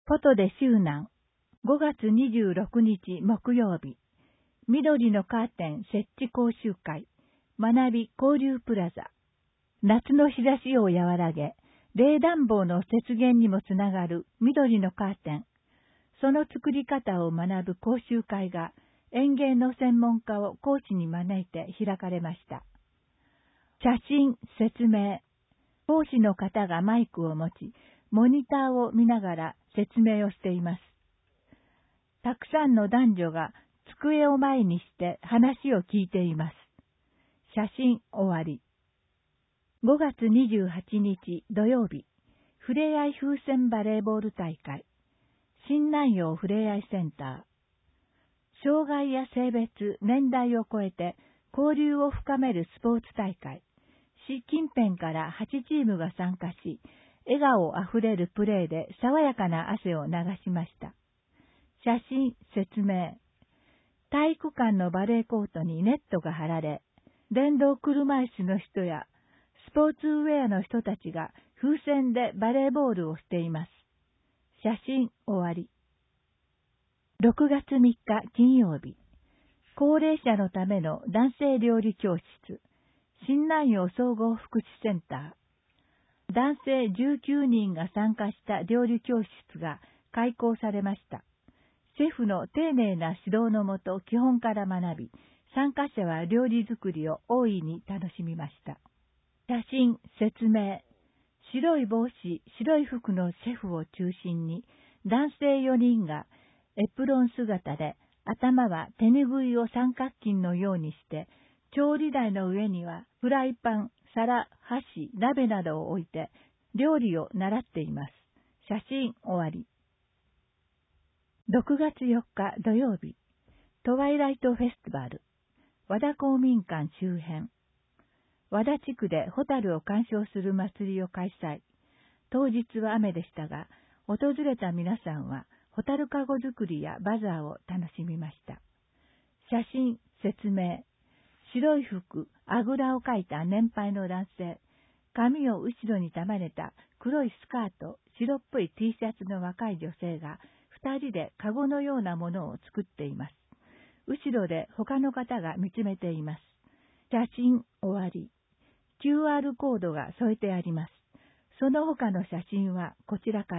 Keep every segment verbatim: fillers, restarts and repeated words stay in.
ポトデ周南、ごがつにじゅうろくにち木曜日、緑のカーテン設置講習会、学び交流プラザ。夏の日差しを和らげ、冷暖房の節減にもつながる緑のカーテン。その作り方を学ぶ講習会が園芸の専門家を講師に招いて開かれました。写真、説明。講師の方がマイクを持ち、モニターを見ながら説明をしています。たくさんの男女が机を前にして話を聞いています。写真終わり。ごがつにじゅうはちにち土曜日、ふれあい風船バレーボール大会。新南陽ふれあいセンター。障害や性別、年代を超えて交流を深めるスポーツ大会。市近辺からはちチームが参加し、笑顔あふれるプレーで爽やかな汗を流しました。写真、説明。体育館のバレーコートにネットが張られ、電動車椅子の人やスポーツウェアの人たちが風船でバレーボールをしています。写真終わり。ろくがつみっか金曜日、高齢者のための男性料理教室、新南陽総合福祉センター。男性じゅうきゅうにんが参加した料理教室が開講されました。シェフの丁寧な指導のもと基本から学び、参加者は料理作りを大いに楽しみました。写真、説明。白い帽子、白い服のシェフを中心に、男性よにんがエプロン姿で、頭は手ぬぐいを三角巾のようにして、調理台の上にはフライパン、皿、箸、鍋などを置いて、料理を習っています。写真終わり。ろくがつよっか土曜日、トワイライトフェスティバル、和田公民館周辺。和田地区でホタルを鑑賞する祭りを開催。当日は雨でしたが、訪れた皆さんは、ホタルかご作りやバザーを楽しみました。写真、説明。白い服、あぐらをかいた年配の男性。髪を後ろに束ねた黒いスカート、白っぽい T シャツの若い女性が、二人でカゴのようなものを作っています。後ろで他の方が見つめています。写真終わり。キューアール コードが添えてあります。その他の写真はこちらから。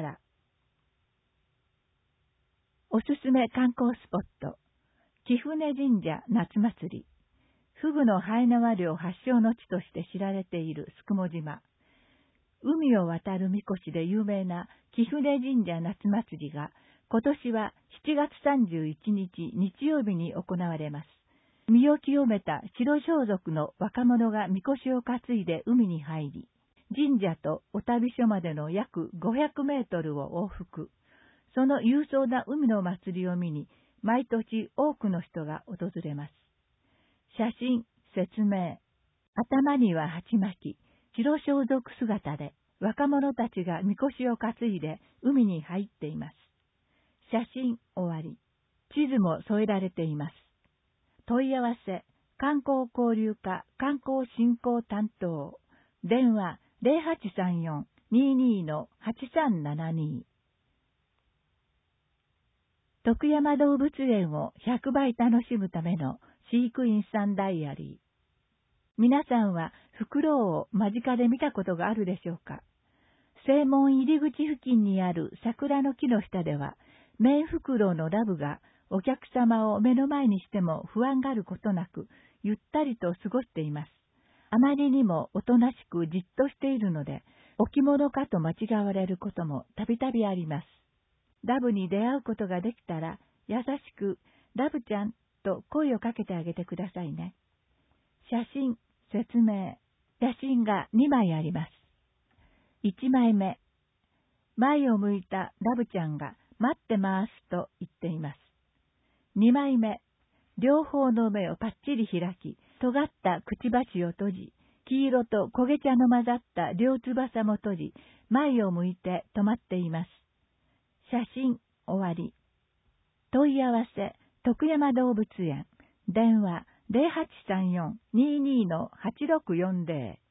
おすすめ観光スポット。貴船神社夏祭り。フグのハエ縄漁発祥の地として知られているすくも島。海を渡るみこしで有名な貴船神社夏祭りが今年はしちがつさんじゅういちにち日曜日に行われます。身を清めた白装束の若者がみこしを担いで海に入り、神社とお旅所までの約ごひゃくメートルを往復。その勇壮な海の祭りを見に、毎年多くの人が訪れます。写真、説明。頭には鉢巻き、白装束姿で、若者たちがみこしを担いで海に入っています。写真終わり。地図も添えられています。問い合わせ、観光交流課観光振興担当。電話 ゼロはちさんよん にーにー はちさんななに。徳山動物園をひゃくばい楽しむための飼育員さんダイアリー。皆さんはフクロウを間近で見たことがあるでしょうか。正門入り口付近にある桜の木の下では、メンフクロウのラブがお客様を目の前にしても不安がることなく、ゆったりと過ごしています。あまりにもおとなしくじっとしているので、置物かと間違われることもたびたびあります。ラブに出会うことができたら、優しく、ラブちゃんと声をかけてあげてくださいね。写真、説明。写真がにまいあります。いちまいめ。前を向いたラブちゃんが待ってますと言っています。にまいめ。両方の目をパッチリ開き、尖ったくちばしを閉じ、黄色と焦げ茶の混ざった両翼も閉じ、前を向いて止まっています。写真終わり。問い合わせ、徳山動物園。電話 ゼロはちさんよん にーにー はちろくよんゼロ。